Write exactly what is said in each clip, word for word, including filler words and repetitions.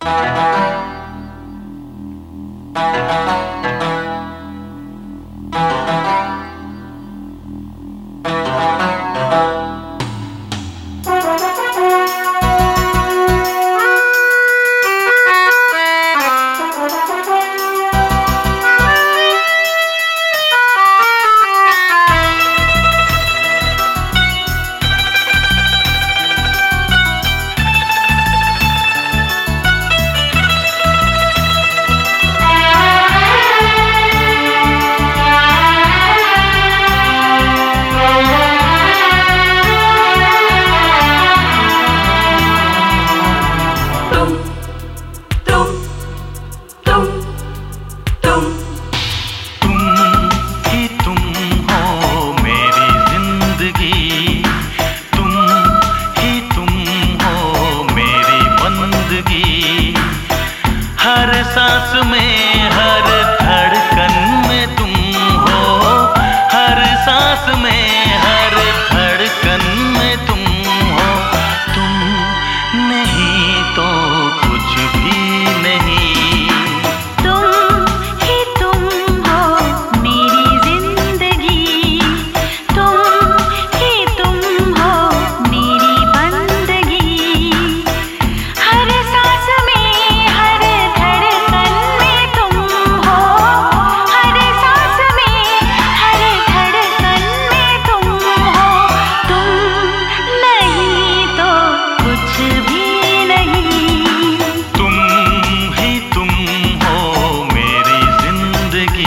हर सांस में, हर धड़कन में तुम हो, हर सांस में, हर धड़कन में तुम हो। तुम नहीं तो कुछ भी नहीं, तुम ही तुम हो मेरी जिंदगी, तुम ही तुम हो मेरी बंदगी। हर सांस में, हर धड़कन में तुम हो, हर सांस में, हर धड़कन में तुम हो। तुम नहीं तो कुछ भी नहीं, तुम ही तुम हो मेरी जिंदगी।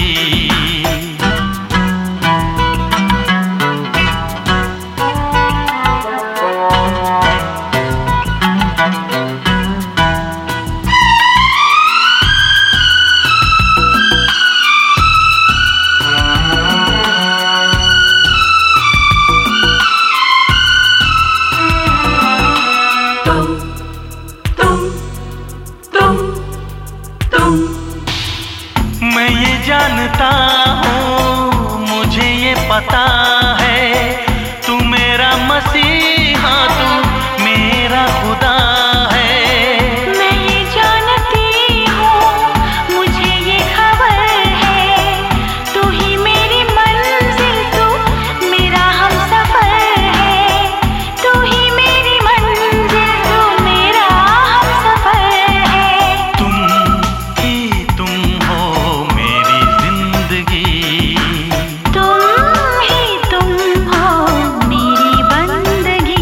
मैं ये जानता हूँ, मुझे ये पता है, तू मेरा मसीहा, तू मेरा खुदा है। मैं ये जानती हूँ, मुझे ये खबर है, तू ही मेरी मंजिल, तू मेरा हमसफर है। तू ही मेरी मंजिल, तू मेरा हमसफर है। तुम ही तुम हो मेरी जिंदगी, तुम ही तुम हो मेरी बंदगी।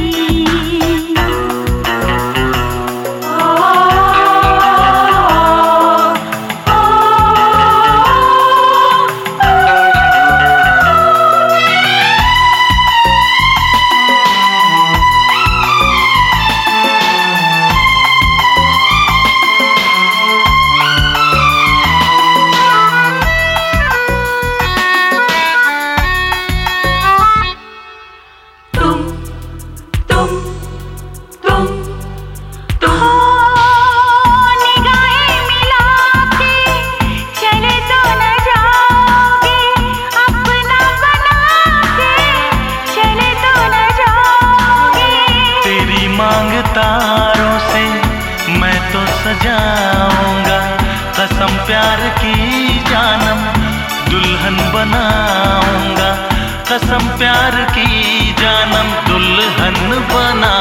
तारों से मैं तो सजाऊंगा, कसम प्यार की जानम दुल्हन बनाऊंगा, कसम प्यार की जानम दुल्हन बना